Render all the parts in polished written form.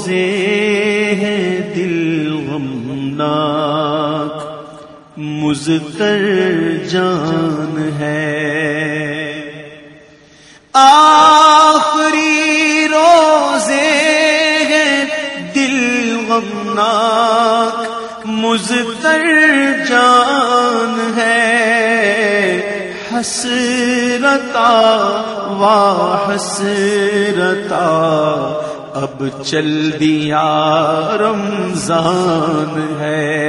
روزے ہیں دل غمناک، مضطر جان ہے، آخری روزے ہیں دل غمناک، مضطر جان ہے، حسرتا و حسرتا اب چل دیا رمضان ہے،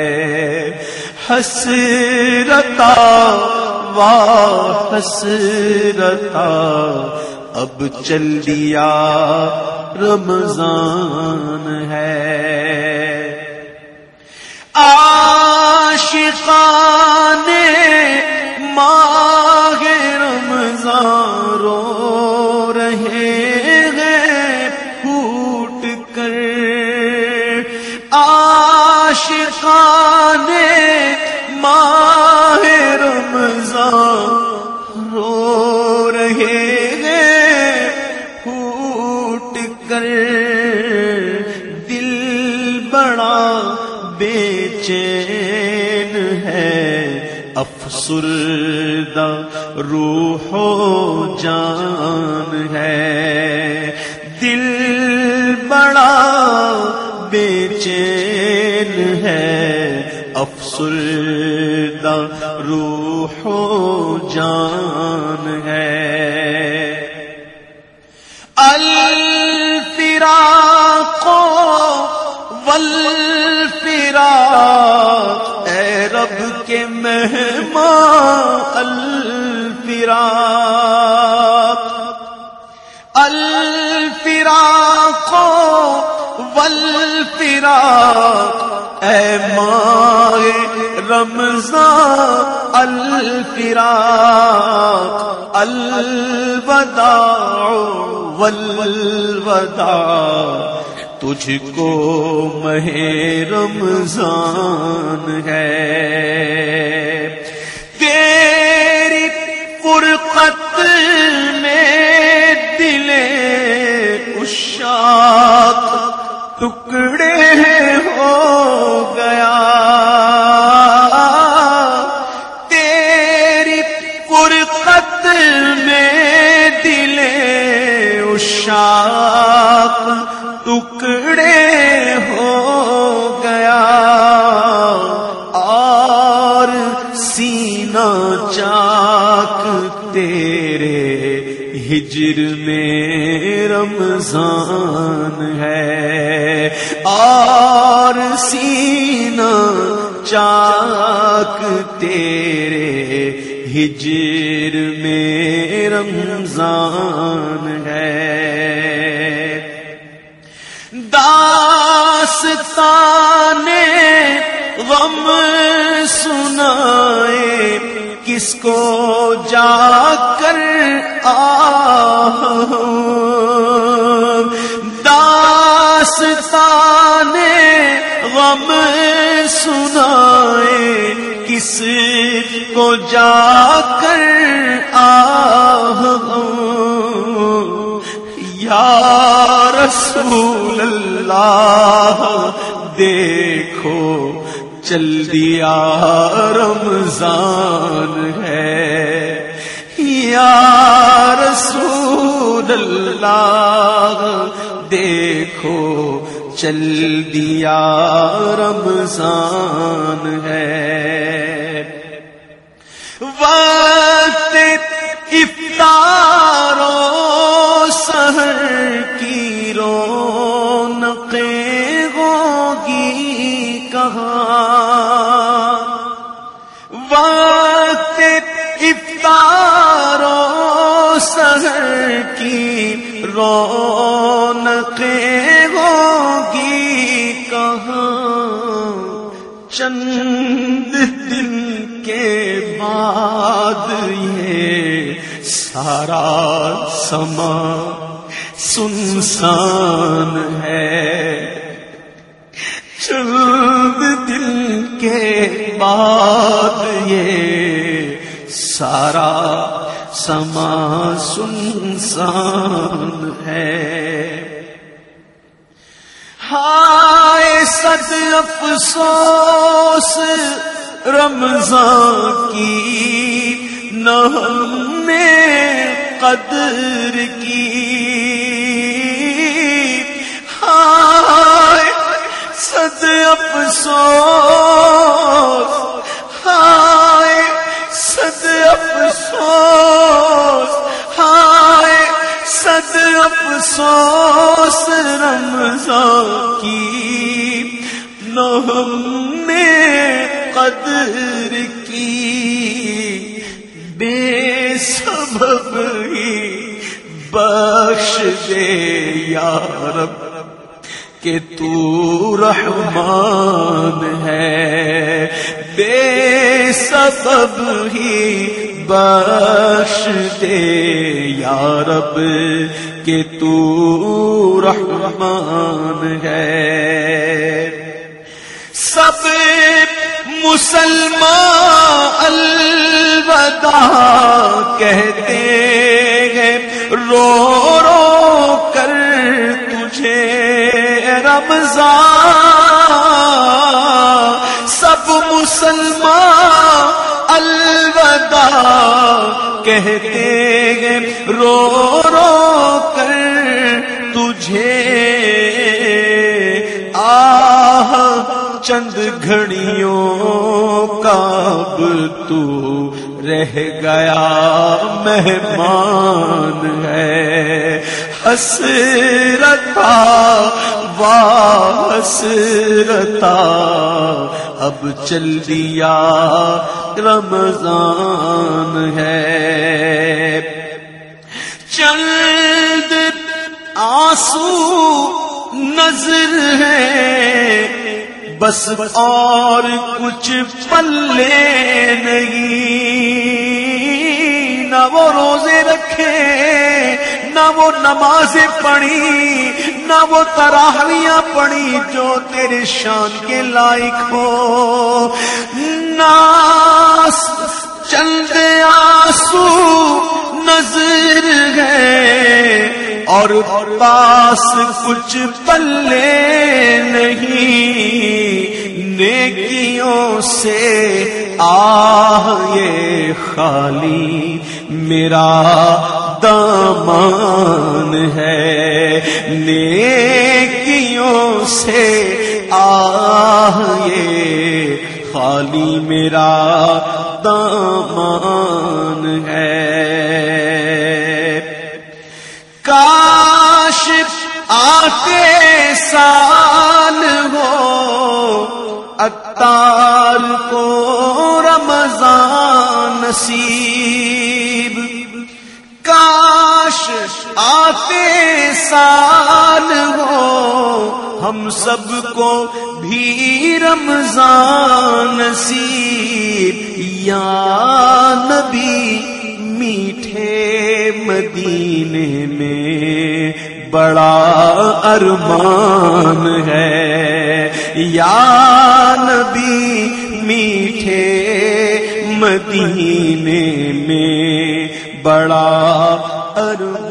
حسرتا و حسرتا اب چل دیا رمضان ہے، عاشقان ماہ رمضان رو رہے ہیں پھوٹ کر، عاشقان ماہ رمضان رو رہے ہیں پھوٹ کر، دل بڑا بے چین ہے، افسردہ روح و جان ہے، دل بڑا بے چین ہے، افسردہ روح و جان ہے، الفراق والفراق اے رب کے مہمان، الفراق الفراق والفراق اے ماہ رمضان، الفراق الوداع والوداع تجھ کو ماہ رمضان ہے، تیری فرقت میں دل عشاق ٹکڑے ہو گیا، تیری فرقت میں دل عشاق ٹکڑے ہو گیا، اور سینہ چاک تیرے ہجر میں رمضان ہے، اور سینہ چاک تیرے ہجر میں رمضان ہے، داستان غم سنائے کس کو جا کر داستان غم سنائے کس کو جا کر یا رسول اللہ دیکھو چل دیا رمضان ہے، یا رسول اللہ دیکھو چل دیا رمضان ہے، وقت افطار و سحر کی رونقیں ہوگی کہاں، وقت افطار و سحر کی رونقیں ہوگی کہاں، چند دن کے بعد یہ سارا سما سنسان ہے، چند دن کے بعد یہ سارا سما سنسان ہے، ہائے صد افسوس رمضان کی نہ ہم نے قدر کی، ہائے صد افسوس، ہائے صد افسوس، ہائے صد افسوس رمضان کی نہ ہم نے قدر کی، بے سبب ہی بخش دے یا رب کہ تو رحمان ہے، بے سبب ہی بخش دے یا رب کہ تو رحمان ہے۔ سب مسلمان الوداع کہتے ہیں رو رو کر تجھے رمضان، سب مسلمان الوداع کہتے ہیں رو رو کر تجھے، آہ چند گھڑیوں کا اب تو رہ گیا مہمان ہے، حسرتا حسرتا اب چل دیا رمضان ہے، چند آنسو نظر ہے بس اور کچھ پلے نہیں، نہ وہ روزے رکھے نہ وہ نمازیں پڑھی نہ وہ تراویحیں پڑھی جو تیرے شان کے لائق ہو، ناس چند آنسو نظر گئے اور پاس کچھ پلے نہیں، نیکیوں سے آہ یہ خالی میرا دامان ہے، نیکیوں سے آہ یہ خالی میرا دامان ہے۔ کاش آتے سال ہو عطار کو رمضان نصیب، کاش آتے سال ہو ہم سب کو بھی رمضان نصیب، یا نبی میٹھے مدینے میں بڑا ارمان ہے، یا نبی میٹھے مدینے میں بڑا ارمان